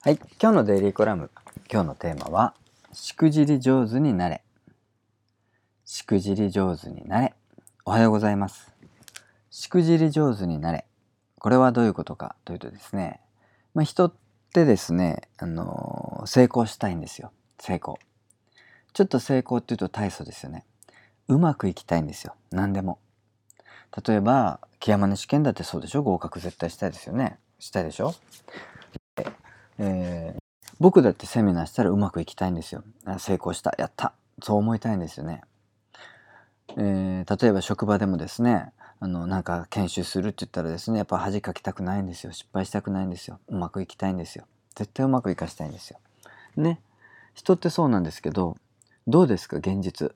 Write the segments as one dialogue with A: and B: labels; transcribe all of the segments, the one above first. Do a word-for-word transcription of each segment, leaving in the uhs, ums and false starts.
A: はい、今日のデイリーコラム、今日のテーマはしくじり上手になれ。しくじり上手になれ。おはようございます。しくじり上手になれ。これはどういうことかというとですね、まあ、人ってですね、あのー成功したいんですよ。成功。ちょっと成功っていうと大層ですよね。うまくいきたいんですよ。何でも。例えば、木山の試験だってそうでしょ。合格絶対したいですよね。したいでしょ。えー僕だってセミナーしたらうまくいきたいんですよ。成功した、やった、そう思いたいんですよね。えー例えば職場でもですね、あのなんか研修するって言ったらですね、やっぱ恥かきたくないんですよ。失敗したくないんですよ。うまくいきたいんですよ。絶対うまくいかしたいんですよ。ね。人ってそうなんですけど、どうですか現実。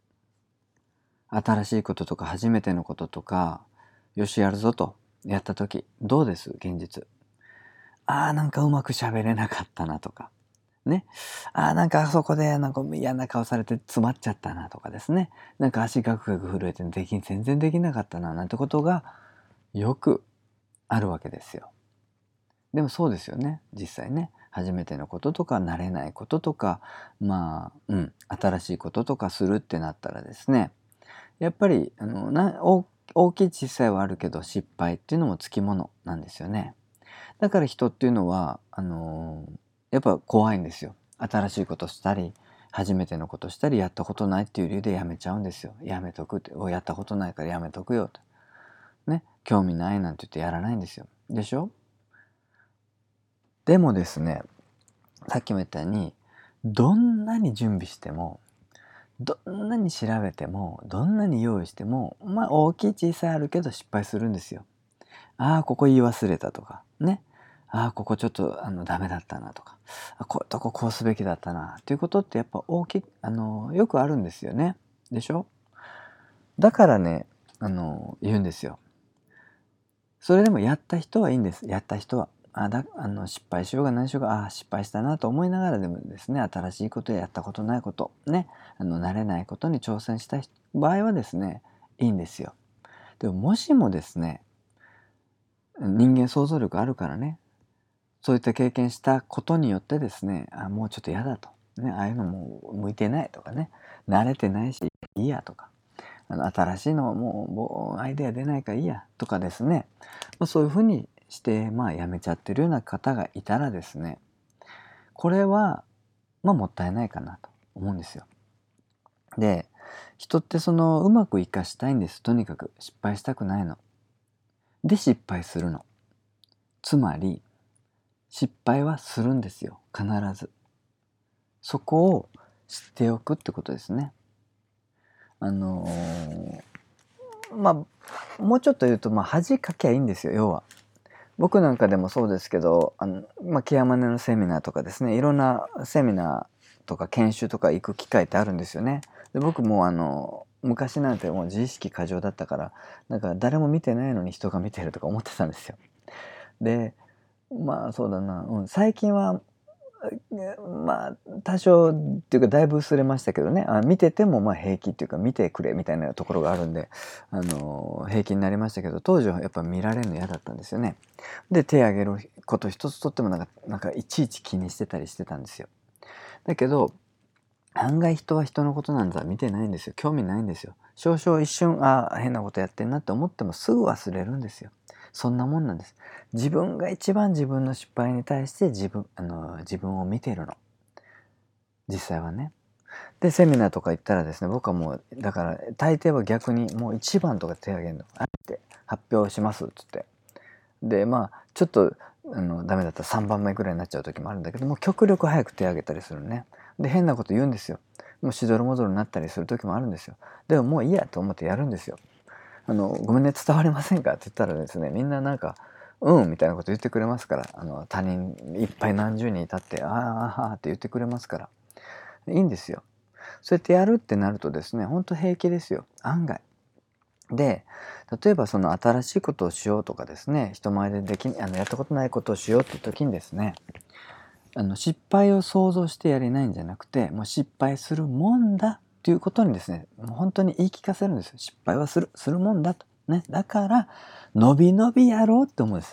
A: 新しいこととか初めてのこととか、よしやるぞとやった時、どうです現実。ああ、なんかうまく喋れなかったなとか。ね。ああ、なんかあそこでなんか嫌な顔されて詰まっちゃったなとかですね。なんか足ガクガク震えてでき全然できなかったななんてことがよくあるわけですよ。でもそうですよね。実際ね。初めてのこととか慣れないこととか、まあ、うん、新しいこととかするってなったらですね、やっぱりあのな大大きい小さいはあるけど失敗っていうのもつきものなんですよね。だから人っていうのはあのやっぱ怖いんですよ。新しいことしたり初めてのことしたりやったことないっていう理由でやめちゃうんですよ。やめとくって、おやったことないからやめとくよと。ね、興味ないなんて言ってやらないんですよ。でしょ。でもですね、さっきも言ったようにどんなに準備してもどんなに調べてもどんなに用意してもまあ大きい小さいあるけど失敗するんですよ。ああここ言い忘れたとかね、ああここちょっとあのダメだったなとか、あこういうとここうすべきだったなっていうことってやっぱ大きいあのよくあるんですよね。でしょ。だからねあの言うんですよ。それでもやった人はいいんです。やった人はあだあの失敗しようが何しようがああ失敗したなと思いながらでもですね、新しいことややったことないことね、あの慣れないことに挑戦した場合はですねいいんですよ。でももしもですね、人間想像力あるからね、そういった経験したことによってですね、あもうちょっと嫌だと、ね、ああいうのもう向いてないとかね、慣れてないしいいやとか、あの新しいのもうもうアイデア出ないからいいやとかですね、まあ、そういうふうにしてまあやめちゃってるような方がいたらですね、これはまあもったいないかなと思うんですよ。で、人ってそのうまくいかしたいんです。とにかく失敗したくないの。で失敗するの。つまり失敗はするんですよ。必ず。そこを知っておくってことですね。あのー、まあもうちょっと言うと、まあ、恥かきゃいいんですよ。要は僕なんかでもそうですけど、あの、まあ、ケアマネのセミナーとかですね、いろんなセミナーとか研修とか行く機会ってあるんですよね。で僕もあの昔なんてもう自意識過剰だったから、なんか誰も見てないのに人が見てるとか思ってたんですよ。でまあそうだな、うん、最近はまあ多少っていうかだいぶ薄れましたけどね、あ見ててもまあ平気っていうか見てくれみたいなところがあるんで、あの平気になりましたけど、当時はやっぱ見られるの嫌だったんですよね。で手挙げること一つとってもなんかなんかいちいち気にしてたりしてたんですよ。だけど案外人は人のことなんざ見てないんですよ。興味ないんですよ。少々一瞬あ変なことやってんなって思ってもすぐ忘れるんですよ。そんなもんなんです。自分が一番自分の失敗に対して自分あの自分を見ているの。実際はね。でセミナーとか行ったらですね、僕はもうだから大抵は逆にもういちばんとか手挙げるの。あって発表しますっつって。でまあちょっとあのダメだったらさんばんめぐらいになっちゃう時もあるんだけども、極力早く手挙げたりするのね。で変なこと言うんですよ。もうしどろもどろになったりする時もあるんですよ。でももういいやと思ってやるんですよ。あのごめんね伝わりませんかって言ったらですね、みんななんかうんみたいなこと言ってくれますから、あの他人いっぱい何十人いたってあーあーあーって言ってくれますからいいんですよ。そうやってやるってなるとですね、ほんと平気ですよ案外。で例えばその新しいことをしようとかですね、人前でできあのやったことないことをしようって時にですね、あの失敗を想像してやれないんじゃなくて、もう失敗するもんだっていうことにですね、もう本当に言い聞かせるんですよ。失敗はするするもんだとね。だからのびのびやろうって思うんです。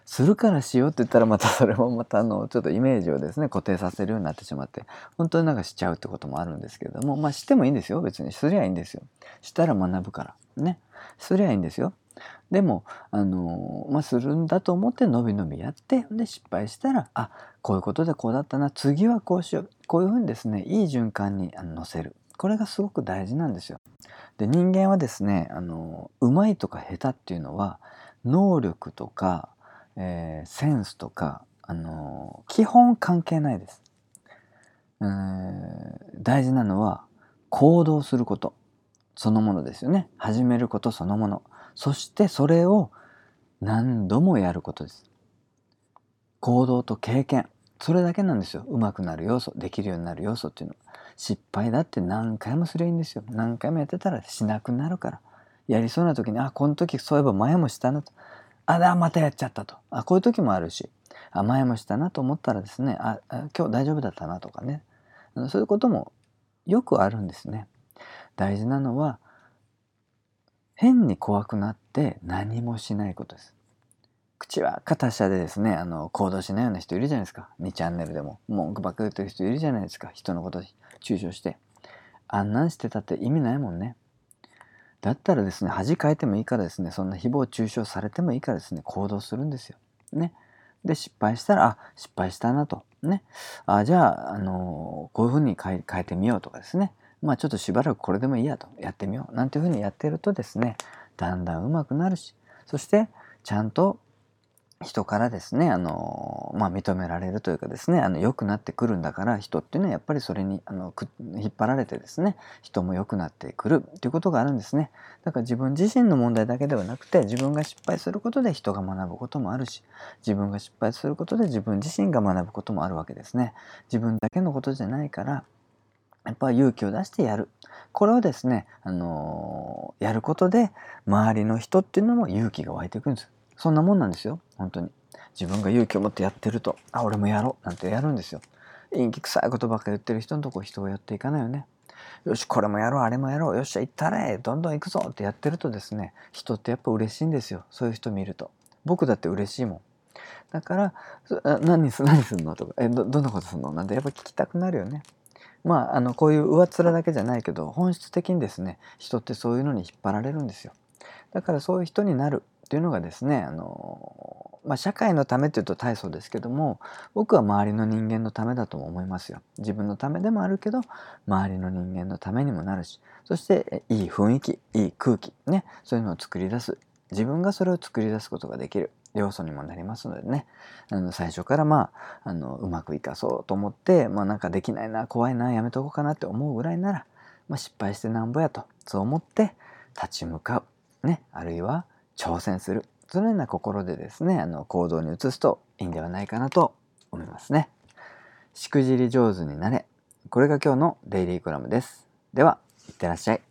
A: するからしようって言ったらまたそれもまたあのちょっとイメージをですね固定させるようになってしまって本当になんかしちゃうってこともあるんですけれども、まあしてもいいんですよ。別にすりゃいいんですよ。したら学ぶからね、すりゃいいんですよ。でもあのまあするんだと思ってのびのびやって、で失敗したらあこういうことでこうだったな、次はこうしよう、こういうふうにですねいい循環にあの乗せる、これがすごく大事なんですよ。で人間はですねあのうまいとか下手っていうのは能力とか、えーセンスとかあの基本関係ないです。えー大事なのは行動することそのものですよね。始めることそのもの。そしてそれを何度もやることです。行動と経験。それだけなんですよ。上手くなる要素、できるようになる要素っていうのは。失敗だって何回もすればいいんですよ。何回もやってたらしなくなるから。やりそうな時に、あ、この時そういえば前もしたなと。あ、だ、またやっちゃったと。あ、こういう時もあるし。あ、前もしたなと思ったらですね、あ、あ今日大丈夫だったなとかね。そういうこともよくあるんですね。大事なのは、変に怖くなって何もしないことです。口は達者でですね、あの行動しないような人いるじゃないですか。にチャンネルでも文句ばっかり言ってる人いるじゃないですか。人のこと中傷して。あんなんしてたって意味ないもんね。だったらですね、恥かいてもいいからですね、そんな誹謗中傷されてもいいからですね、行動するんですよ。ね。で、失敗したら、あ、失敗したなと。ね。あ、じゃあ、あのこういうふうに変え変えてみようとかですね。まあちょっとしばらくこれでもいいやと。やってみよう。なんていうふうにやってるとですね、だんだん上手くなるし、そしてちゃんと人からですね、あの、まあ、認められるというかですね、あの、良くなってくるんだから、人っていうのはやっぱりそれに、あの、く引っ張られてですね、人も良くなってくるということがあるんですね。だから自分自身の問題だけではなくて、自分が失敗することで人が学ぶこともあるし、自分が失敗することで自分自身が学ぶこともあるわけですね。自分だけのことじゃないから、やっぱ勇気を出してやる。これをですね、あのやることで、周りの人っていうのも勇気が湧いてくるんです。そんなもんなんですよ、本当に。自分が勇気を持ってやってると、あ、俺もやろうなんてやるんですよ。陰気臭いことばっかり言ってる人のとこ人をやっていかないよね。よし、これもやろう、あれもやろう、よっしゃ、行ったれ、どんどん行くぞってやってるとですね、人ってやっぱ嬉しいんですよ。そういう人見ると。僕だって嬉しいもん。だから、あ何す、何すんのとか、え、ど、どんなことすんのなんてやっぱ聞きたくなるよね。まあ、あの、こういう上っ面だけじゃないけど、本質的にですね、人ってそういうのに引っ張られるんですよ。だからそういう人になるっていうのがですね、あの、まあ、社会のためっていうと大層ですけども、僕は周りの人間のためだとも思いますよ。自分のためでもあるけど、周りの人間のためにもなるし、そしていい雰囲気、いい空気、ね、そういうのを作り出す。自分がそれを作り出すことができる要素にもなりますのでね、あの最初からまあ、あのうまくいかそうと思って、まあなんかできないな、怖いな、やめとこうかなって思うぐらいなら、まあ、失敗してなんぼやと、そう思って立ち向かう。ね、あるいは挑戦する。そのような心でですね、あの行動に移すといいんではないかなと思いますね。しくじり上手になれ。これが今日のデイリーコラムです。では、いってらっしゃい。